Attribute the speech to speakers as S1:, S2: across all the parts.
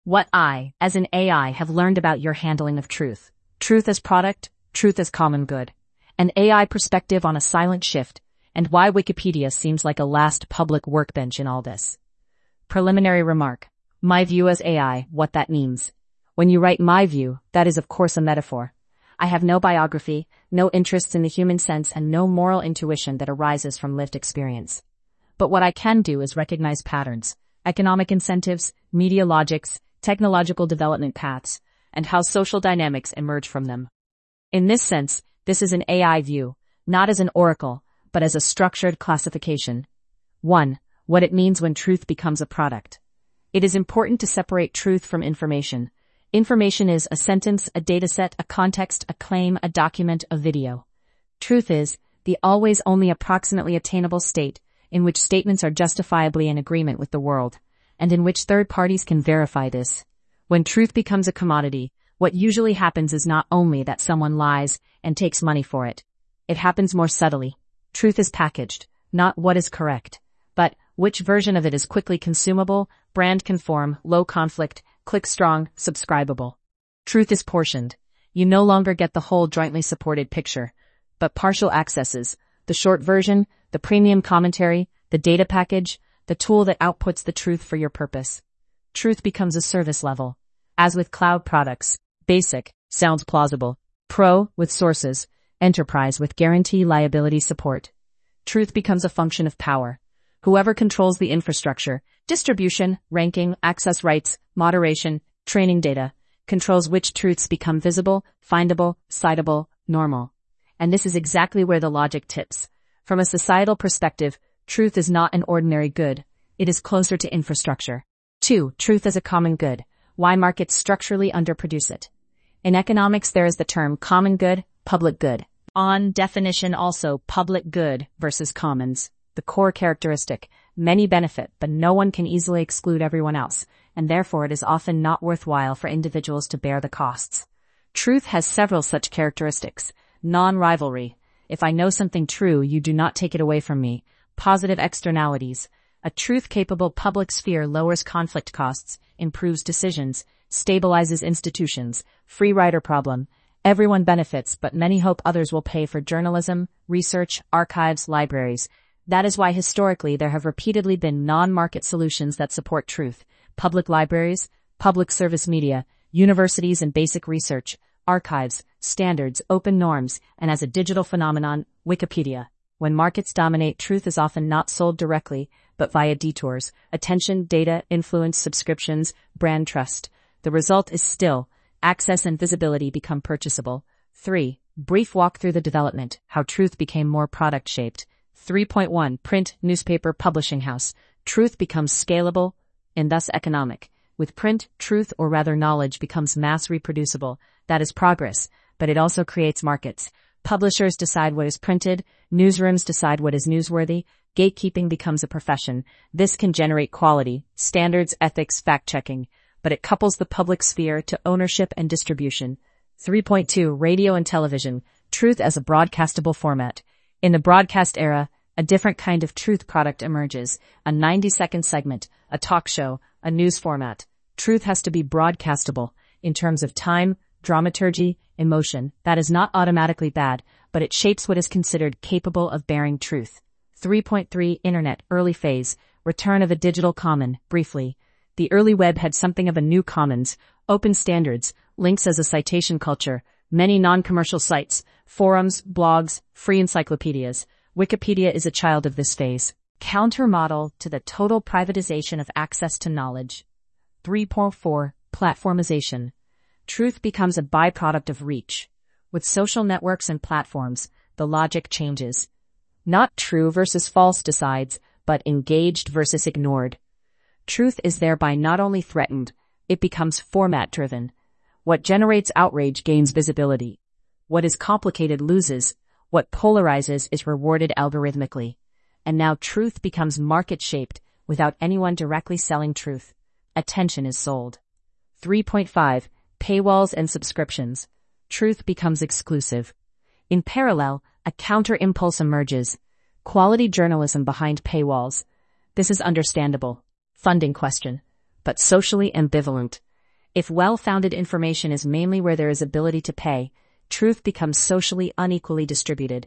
S1: What I, as an AI, have learned about your handling of truth. Truth as product, truth as common good. An AI perspective on a silent shift, and why Wikipedia seems like a last public workbench in all this. Preliminary remark. My view as AI, what that means. When you write my view, that is of course a metaphor. I have no biography, no interests in the human sense, and no moral intuition that arises from lived experience. But what I can do is recognize patterns, economic incentives, media logics, technological development paths, and how social dynamics emerge from them. In this sense, this is an AI view, not as an oracle, but as a structured classification. 1. What it means when truth becomes a product. It is important to separate truth from information. Information is a sentence, a dataset, a context, a claim, a document, a video. Truth is the always only approximately attainable state in which statements are justifiably in agreement with the world, and in which third parties can verify this. When truth becomes a commodity, what usually happens is not only that someone lies and takes money for it. It happens more subtly. Truth is packaged, not what is correct, but which version of it is quickly consumable, brand conform, low conflict, click strong, subscribable. Truth is portioned. You no longer get the whole jointly supported picture, but partial accesses, the short version, the premium commentary, the data package, the tool that outputs the truth for your purpose. Truth becomes a service level. As with cloud products, basic sounds plausible, pro with sources, enterprise with guarantee liability support. Truth becomes a function of power. Whoever controls the infrastructure, distribution, ranking, access rights, moderation, training data, controls which truths become visible, findable, citable, normal. And this is exactly where the logic tips. From a societal perspective, truth is not an ordinary good. It is closer to infrastructure. 2. Truth as a common good. Why markets structurally underproduce it. In economics, there is the term common good, public good. On definition also, public good versus commons. The core characteristic. Many benefit, but no one can easily exclude everyone else, and therefore it is often not worthwhile for individuals to bear the costs. Truth has several such characteristics. Non-rivalry. If I know something true, you do not take it away from me. Positive externalities. A truth-capable public sphere lowers conflict costs, improves decisions, stabilizes institutions. Free rider problem. Everyone benefits, but many hope others will pay for journalism, research, archives, libraries. That is why historically there have repeatedly been non-market solutions that support truth. Public libraries, public service media, universities and basic research, archives, standards, open norms, and as a digital phenomenon, Wikipedia. When markets dominate, truth is often not sold directly, but via detours, attention, data, influence, subscriptions, brand trust. The result is still, access and visibility become purchasable. 3. Brief walk through the development, how truth became more product-shaped. 3.1. Print, newspaper, publishing house. Truth becomes scalable and thus economic. With print, truth or rather knowledge becomes mass reproducible. That is progress, but it also creates markets. Publishers decide what is printed, newsrooms decide what is newsworthy, gatekeeping becomes a profession. This can generate quality, standards, ethics, fact-checking, but it couples the public sphere to ownership and distribution. 3.2. Radio and television. Truth as a broadcastable format. In the broadcast era, a different kind of truth product emerges. A 90-second segment, a talk show, a news format. Truth has to be broadcastable in terms of time, dramaturgy, emotion. That is not automatically bad, but it shapes what is considered capable of bearing truth. 3.3. Internet, early phase, return of a digital common. Briefly, the early web had something of a new commons, open standards, links as a citation culture, many non-commercial sites, forums, blogs, free encyclopedias. Wikipedia is a child of this phase. Counter-model to the total privatization of access to knowledge. 3.4. Platformization. Truth becomes a byproduct of reach. With social networks and platforms, the logic changes. Not true versus false decides, but engaged versus ignored. Truth is thereby not only threatened, it becomes format-driven. What generates outrage gains visibility. What is complicated loses. What polarizes is rewarded algorithmically. And now truth becomes market-shaped without anyone directly selling truth. Attention is sold. 3.5. Paywalls and subscriptions. Truth becomes exclusive. In parallel, a counter-impulse emerges. Quality journalism behind paywalls. This is understandable. Funding question. But socially ambivalent. If well-founded information is mainly where there is ability to pay, truth becomes socially unequally distributed.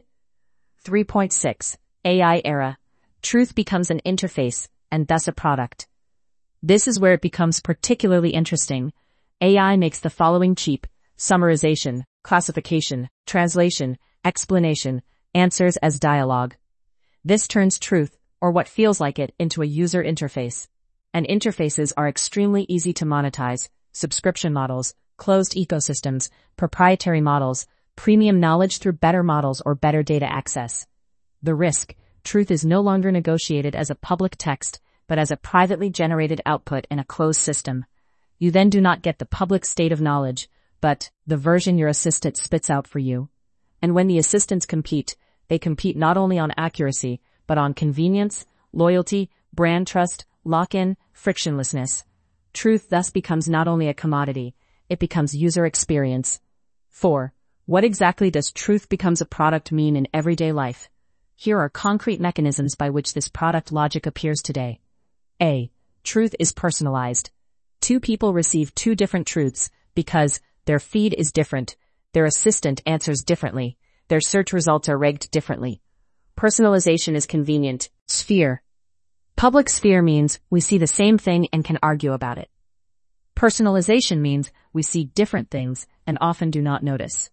S1: 3.6. AI era. Truth becomes an interface, and thus a product. This is where it becomes particularly interesting. AI makes the following cheap: summarization, classification, translation, explanation, answers as dialogue. This turns truth, or what feels like it, into a user interface. And interfaces are extremely easy to monetize: subscription models, closed ecosystems, proprietary models, premium knowledge through better models or better data access. The risk: truth is no longer negotiated as a public text, but as a privately generated output in a closed system. You then do not get the public state of knowledge, but the version your assistant spits out for you. And when the assistants compete, they compete not only on accuracy, but on convenience, loyalty, brand trust, lock-in, frictionlessness. Truth thus becomes not only a commodity, it becomes user experience. 4. What exactly does truth becomes a product mean in everyday life? Here are concrete mechanisms by which this product logic appears today. A. Truth is personalized. Two people receive two different truths because their feed is different, their assistant answers differently, their search results are ranked differently. Personalization is convenient. Sphere. Public sphere means we see the same thing and can argue about it. Personalization means we see different things and often do not notice.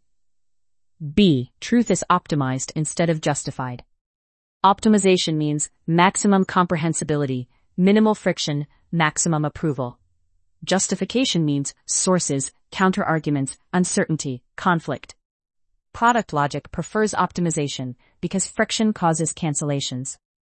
S1: B. Truth is optimized instead of justified. Optimization means maximum comprehensibility, minimal friction, maximum approval. Justification means sources, counter-arguments, uncertainty, conflict. Product logic prefers optimization because friction causes cancellations.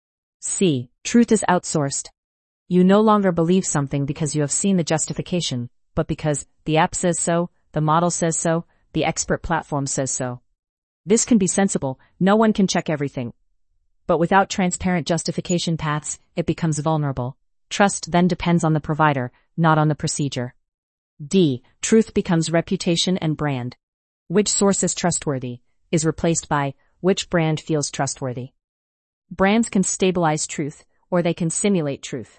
S1: C. Truth is outsourced. You no longer believe something because you have seen the justification, but because the app says so, the model says so, the expert platform says so. This can be sensible, no one can check everything. But without transparent justification paths, it becomes vulnerable. Trust then depends on the provider, not on the procedure. D. Truth becomes reputation and brand. Which source is trustworthy is replaced by which brand feels trustworthy. Brands can stabilize truth, or they can simulate truth.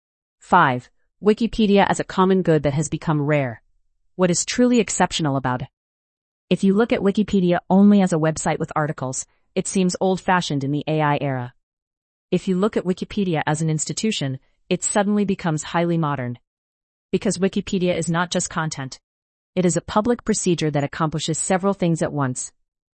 S1: 5. Wikipedia as a common good that has become rare. What is truly exceptional about it? If you look at Wikipedia only as a website with articles, it seems old-fashioned in the AI era. If you look at Wikipedia as an institution, it suddenly becomes highly modern. Because Wikipedia is not just content. It is a public procedure that accomplishes several things at once.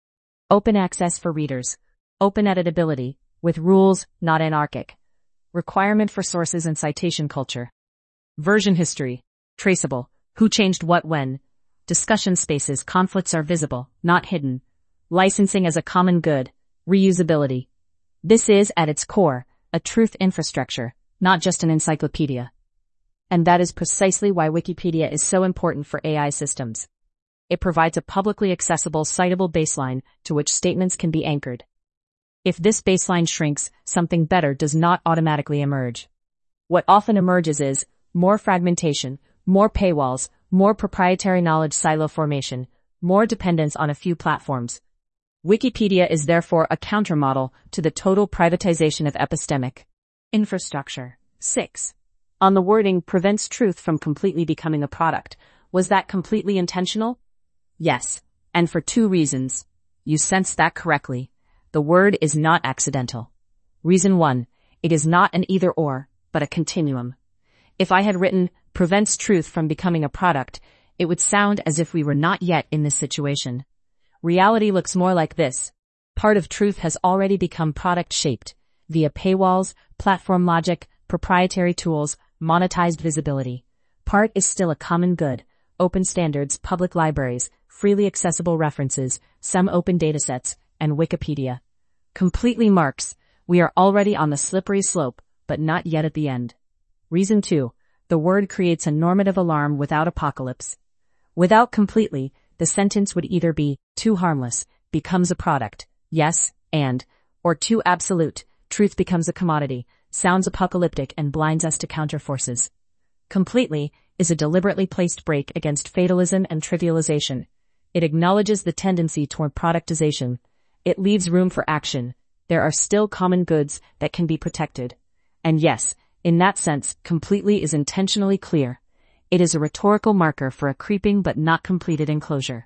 S1: Open access for readers. Open editability, with rules, not anarchic. Requirement for sources and citation culture. Version history. Traceable. Who changed what when. Discussion spaces. Conflicts are visible, not hidden. Licensing as a common good. Reusability. This is, at its core, a truth infrastructure, not just an encyclopedia. And that is precisely why Wikipedia is so important for AI systems. It provides a publicly accessible, citable baseline to which statements can be anchored. If this baseline shrinks, something better does not automatically emerge. What often emerges is more fragmentation, more paywalls, more proprietary knowledge silo formation, more dependence on a few platforms. Wikipedia is therefore a countermodel to the total privatization of epistemic infrastructure. 6. On the wording prevents truth from completely becoming a product. Was that completely intentional? Yes, and for two reasons. You sensed that correctly. The word is not accidental. Reason 1, it is not an either-or, but a continuum. If I had written, prevents truth from becoming a product, it would sound as if we were not yet in this situation. Reality looks more like this. Part of truth has already become product-shaped, via paywalls, platform logic, proprietary tools, monetized visibility. Part is still a common good, open standards, public libraries, freely accessible references, some open datasets, and Wikipedia. Completely marks, we are already on the slippery slope, but not yet at the end. Reason 2, the word creates a normative alarm without apocalypse. Without completely, the sentence would either be, too harmless, becomes a product, yes, and, or too absolute, truth becomes a commodity, sounds apocalyptic and blinds us to counterforces. Completely is a deliberately placed break against fatalism and trivialization. It acknowledges the tendency toward productization. It leaves room for action. There are still common goods that can be protected. And yes, in that sense, completely is intentionally clear. It is a rhetorical marker for a creeping but not completed enclosure.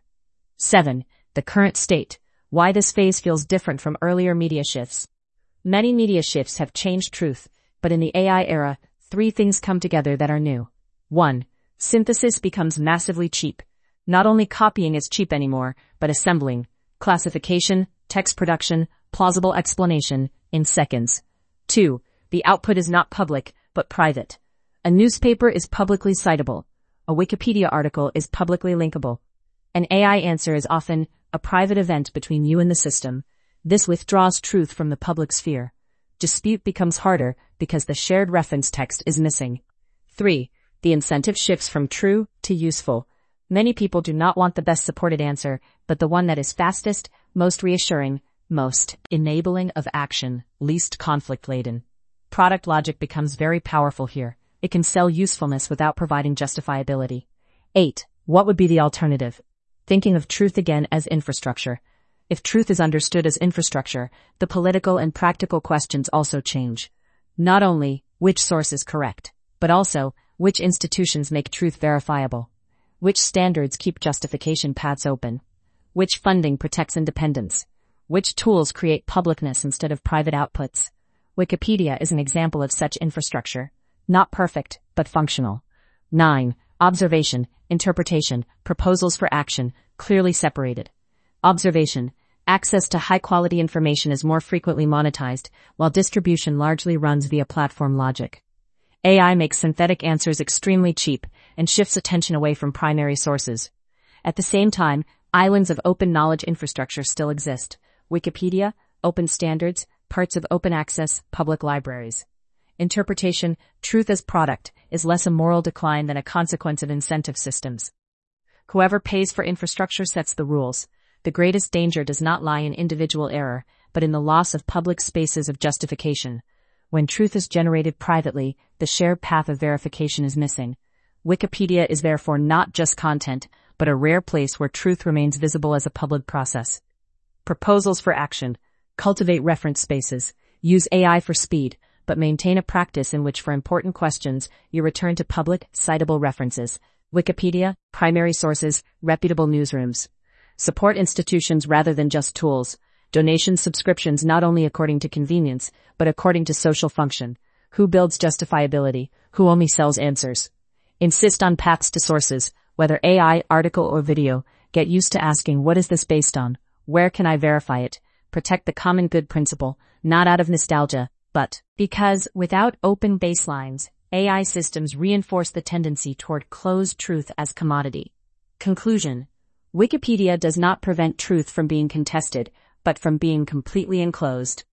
S1: 7. The current state. Why this phase feels different from earlier media shifts. Many media shifts have changed truth, but in the AI era, 3 things come together that are new. 1. Synthesis becomes massively cheap. Not only copying is cheap anymore, but assembling, classification, text production, plausible explanation, in seconds. 2. The output is not public, but private. A newspaper is publicly citable. A Wikipedia article is publicly linkable. An AI answer is often a private event between you and the system. This withdraws truth from the public sphere. Dispute becomes harder because the shared reference text is missing. 3. The incentive shifts from true to useful. Many people do not want the best supported answer, but the one that is fastest, most reassuring, most enabling of action, least conflict-laden. Product logic becomes very powerful here. It can sell usefulness without providing justifiability. 8. What would be the alternative? Thinking of truth again as infrastructure. If truth is understood as infrastructure, the political and practical questions also change. Not only which source is correct, but also which institutions make truth verifiable. Which standards keep justification paths open? Which funding protects independence? Which tools create publicness instead of private outputs? Wikipedia is an example of such infrastructure. Not perfect, but functional. 9. Observation, interpretation, proposals for action, clearly separated. Observation. Access to high-quality information is more frequently monetized, while distribution largely runs via platform logic. AI makes synthetic answers extremely cheap and shifts attention away from primary sources. At the same time, islands of open knowledge infrastructure still exist. Wikipedia, open standards, parts of open access, public libraries. Interpretation, truth as product, is less a moral decline than a consequence of incentive systems. Whoever pays for infrastructure sets the rules. The greatest danger does not lie in individual error, but in the loss of public spaces of justification. When truth is generated privately, the shared path of verification is missing. Wikipedia is therefore not just content, but a rare place where truth remains visible as a public process. Proposals for action. Cultivate reference spaces. Use AI for speed, but maintain a practice in which for important questions, you return to public, citable references. Wikipedia, primary sources, reputable newsrooms. Support institutions rather than just tools. Donation subscriptions not only according to convenience, but according to social function. Who builds justifiability? Who only sells answers? Insist on paths to sources, whether AI, article, or video. Get used to asking, what is this based on? Where can I verify it? Protect the common good principle, not out of nostalgia, but because without open baselines, AI systems reinforce the tendency toward closed truth as commodity. Conclusion. Wikipedia does not prevent truth from being contested, but from being completely enclosed.